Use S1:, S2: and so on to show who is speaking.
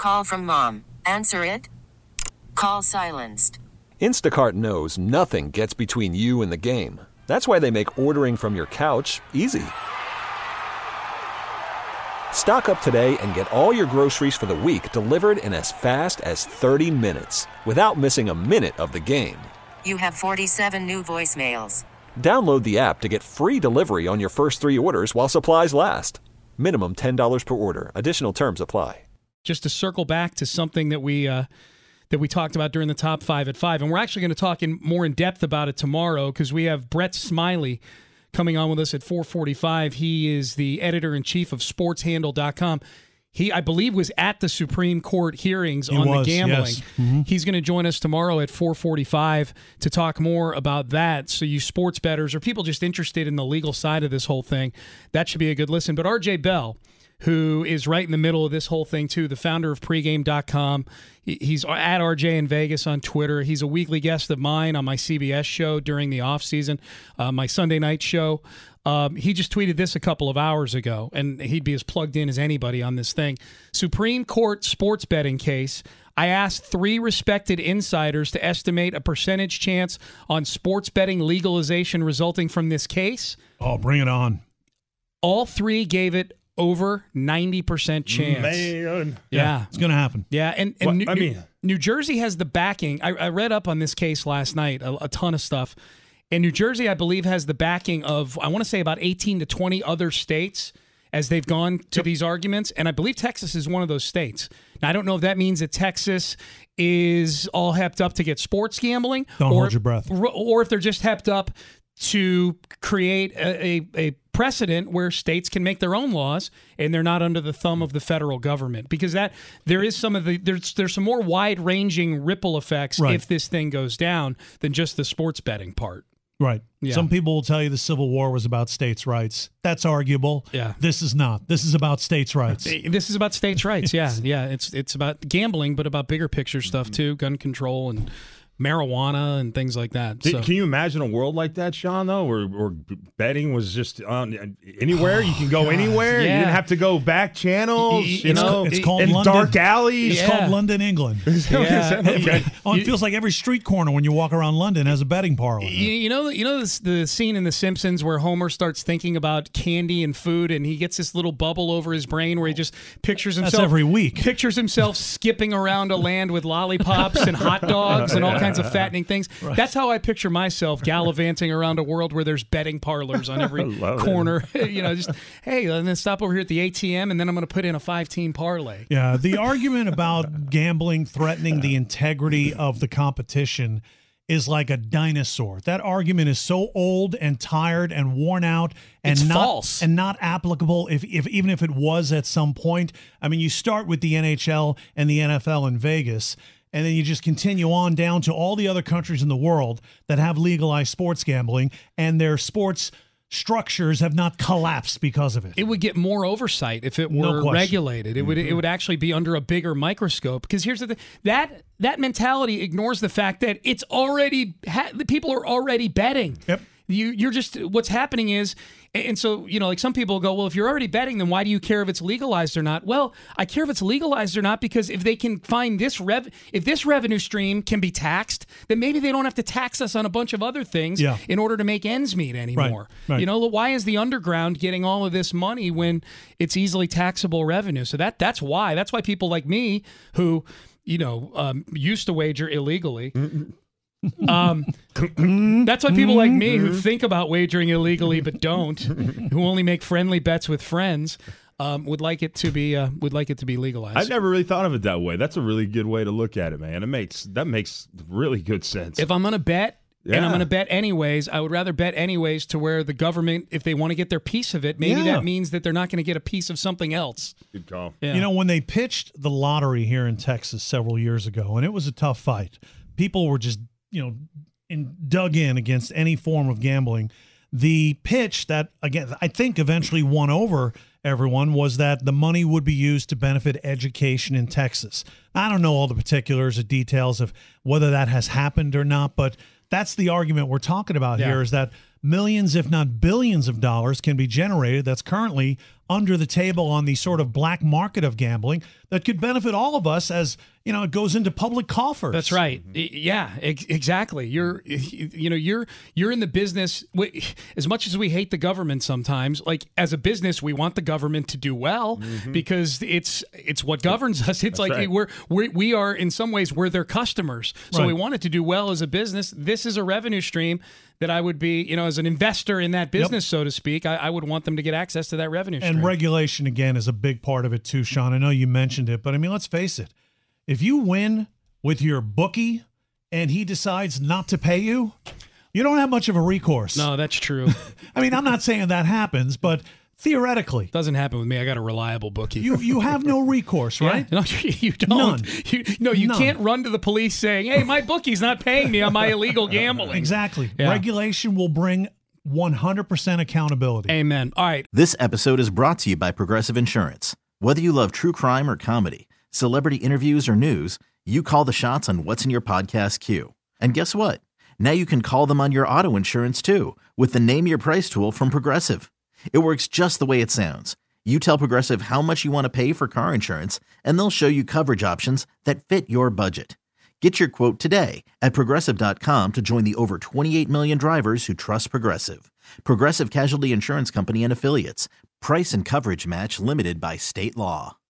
S1: Call from mom. Answer it. Call silenced.
S2: Instacart knows nothing gets between you and the game. That's why they make ordering from your couch easy. Stock up today and get all your groceries for the week delivered in as fast as 30 minutes without missing a minute of the game.
S1: You have 47 new voicemails.
S2: Download the app to get free delivery on your first 3 orders while supplies last. Minimum $10 per order. Additional terms apply.
S3: Just to circle back to something that we talked about during the Top 5 at 5, and we're actually going to talk more in depth about it tomorrow because we have Brett Smiley coming on with us at 4:45. He is the editor-in-chief of SportsHandle.com. He, I believe, was at the Supreme Court hearings on the gambling.
S4: Yes. Mm-hmm.
S3: He's going to join us tomorrow at 4:45 to talk more about that. So you sports bettors or people just interested in the legal side of this whole thing, that should be a good listen. But RJ Bell, who is right in the middle of this whole thing too, the founder of pregame.com. He's at RJ in Vegas on Twitter. He's a weekly guest of mine on my CBS show during the offseason, my Sunday night show. He just tweeted this a couple of hours ago, and he'd be as plugged in as anybody on this thing. Supreme Court sports betting case. I asked 3 respected insiders to estimate a percentage chance on sports betting legalization resulting from this case.
S4: Oh, bring it on.
S3: All 3 gave it over 90% chance.
S4: Man.
S3: Yeah.
S4: It's going to happen.
S3: Yeah, and New Jersey has the backing. I read up on this case last night, a ton of stuff. And New Jersey, I believe, has the backing of, I want to say, about 18 to 20 other states as they've gone to these arguments. And I believe Texas is one of those states. Now, I don't know if that means that Texas is all hepped up to get sports gambling.
S4: Don't hold your breath.
S3: Or if they're just hepped up to create a precedent where states can make their own laws and they're not under the thumb of the federal government, because that there is some of the there's some more wide-ranging ripple effects if this thing goes down than just the sports betting part.
S4: Right.
S3: Yeah.
S4: Some people will tell you the Civil War was about states' rights. That's arguable.
S3: Yeah.
S4: This is not. This is about states' rights.
S3: This is about states' rights. Yeah. Yeah. It's about gambling, but about bigger picture stuff too, gun control and marijuana and things like that. So.
S5: Can you imagine a world like that, Sean, though, where betting was just on anywhere? You can go anywhere.
S3: Yeah.
S5: You didn't have to go back channels,
S4: it's called
S5: in
S4: London.
S5: dark alleys.
S4: It's called London, England. It feels like every street corner when you walk around London has a betting parlor.
S3: You know the scene in The Simpsons where Homer starts thinking about candy and food, and he gets this little bubble over his brain where he just pictures himself.
S4: That's every week.
S3: Pictures himself skipping around a land with lollipops and hot dogs and all kinds of fattening things. Right. That's how I picture myself gallivanting around a world where there's betting parlors on every corner. Just, hey, I'm going to stop over here at the ATM and then I'm going to put in a 5-team parlay.
S4: Yeah, the argument about gambling threatening the integrity of the competition is like a dinosaur. That argument is so old and tired and worn out and
S3: it's
S4: not
S3: false
S4: and not applicable even if it was at some point. I mean, you start with the NHL and the NFL in Vegas, and then you just continue on down to all the other countries in the world that have legalized sports gambling, and their sports structures have not collapsed because of it.
S3: It would get more oversight if it were regulated. It would actually be under a bigger microscope. Because here's the thing: that mentality ignores the fact that it's already the people are already betting.
S4: Yep.
S3: You're just what's happening is, and so like some people go, well, if you're already betting, then why do you care if it's legalized or not? Well, I care if it's legalized or not because if they can find if this revenue stream can be taxed, then maybe they don't have to tax us on a bunch of other things in order to make ends meet anymore.
S4: Right.
S3: Why is the underground getting all of this money when it's easily taxable revenue? So that's why people like me who used to wager illegally. That's why people like me who think about wagering illegally but don't, who only make friendly bets with friends, would like it to be legalized.
S5: I've never really thought of it that way. That's a really good way to look at it, man. That makes really good sense.
S3: If I'm gonna bet, and I'm going to bet anyways, I would rather bet anyways to where the government, if they want to get their piece of it, maybe that means that they're not going to get a piece of something else.
S5: Good call.
S3: Yeah.
S4: When they pitched the lottery here in Texas several years ago, and it was a tough fight, people were just dug in against any form of gambling. The pitch that, again, I think eventually won over everyone was that the money would be used to benefit education in Texas. I don't know all the particulars or details of whether that has happened or not, but that's the argument we're talking about here, is that millions, if not billions of dollars can be generated that's currently under the table on the sort of black market of gambling that could benefit all of us as, it goes into public coffers.
S3: That's right. Yeah, exactly. You're in the business. As much as we hate the government sometimes, like as a business, we want the government to do well because it's what governs us. It's
S5: That's
S3: like
S5: right.
S3: we are in some ways we're their customers, so
S4: Right.
S3: we want it to do well as a business. This is a revenue stream that I would be, as an investor in that business, so to speak, I would want them to get access to that revenue stream.
S4: And regulation, again, is a big part of it too, Sean. I know you mentioned it, but I mean, let's face it. If you win with your bookie and he decides not to pay you, you don't have much of a recourse.
S3: No, that's true.
S4: I mean, I'm not saying that happens, but theoretically,
S3: Doesn't happen with me. I got a reliable bookie.
S4: you have no recourse, right?
S3: Yeah. No, you don't.
S4: None.
S3: You
S4: None.
S3: can't run to the police saying, "Hey, my bookie's not paying me on my illegal gambling."
S4: Exactly.
S3: Yeah.
S4: Regulation will bring 100% accountability.
S3: Amen. All right.
S6: This episode is brought to you by Progressive Insurance. Whether you love true crime or comedy, celebrity interviews or news, you call the shots on what's in your podcast queue. And guess what? Now you can call them on your auto insurance too with the Name Your Price tool from Progressive. It works just the way it sounds. You tell Progressive how much you want to pay for car insurance, and they'll show you coverage options that fit your budget. Get your quote today at Progressive.com to join the over 28 million drivers who trust Progressive. Progressive Casualty Insurance Company and Affiliates. Price and coverage match limited by state law.